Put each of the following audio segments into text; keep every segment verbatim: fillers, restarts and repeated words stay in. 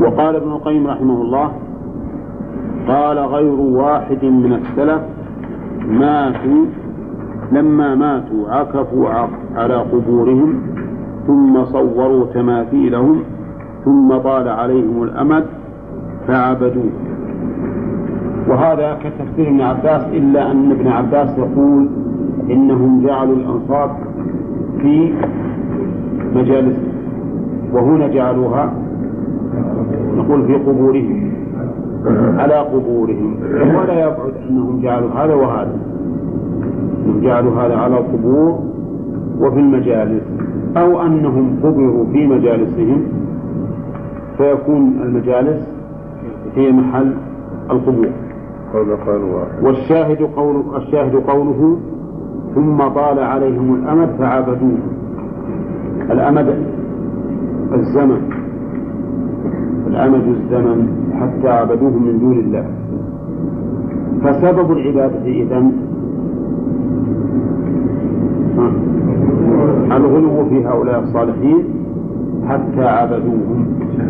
وقال ابن القيم رحمه الله: قال غير واحد من السلف ماتوا لما ماتوا عكفوا على قبورهم ثم صوروا تماثيلهم ثم طال عليهم الأمد فعبدوه. وهذا كتفسير ابن عباس، إلا أن ابن عباس يقول إنهم جعلوا الأنصاب في مجالس، وهنا جعلوها نقول في قبورهم على قبورهم، ولا يبعد أنهم جعلوا هذا وهذا، أنهم جعلوا هذا على القبور وفي المجالس، أو أنهم قبروا في مجالسهم فيكون المجالس هي محل القبور. والشاهد قول الشاهد قوله: ثم طال عليهم الأمد فعبدوه. الأمد الزمن، الأمد الزمن حتى عبدوه من دون الله. فسبب العبادة إذن الغلو في هؤلاء الصالحين حتى عبدوهم.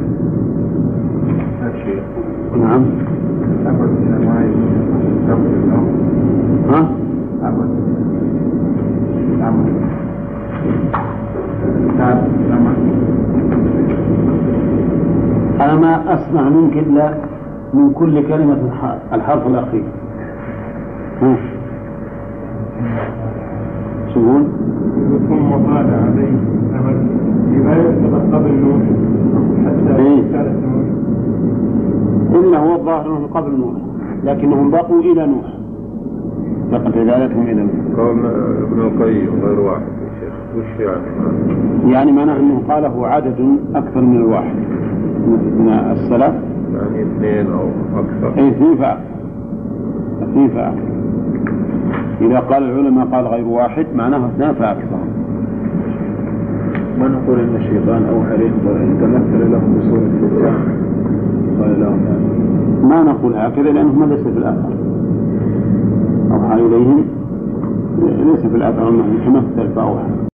نعم. ها؟ أنا ما أسمع منك إلا من كل كلمة الحرف الأخير. ها؟ شلون؟ ثم طال عليه الأمد يبقى قبل نوح حتى رسالة نوح. إلا هو الظاهر أنهم قبل نوح، لكنهم بقوا إلى نوح، لقد رسالتهم إلى نوح. قال ابن القيم غير واحد يا شيخ، وش يعني؟ يعني معناه أنه قاله عدد أكثر من الواحد من السلف، يعني اثنين أو أكثر. أي اثنين فأكثر، اثنين فأكثر. إذا قال العلماء قال غير واحد معناه اثنين فأكثر. ما نقول إن الشيطان أوحى لهم تمثل لهم بصورة الإنسان قال لهم، ما نقول هكذا لأنه ليس في الآثار. أوحى إليهم ليس في الآثار أنه تمثل فأوحى.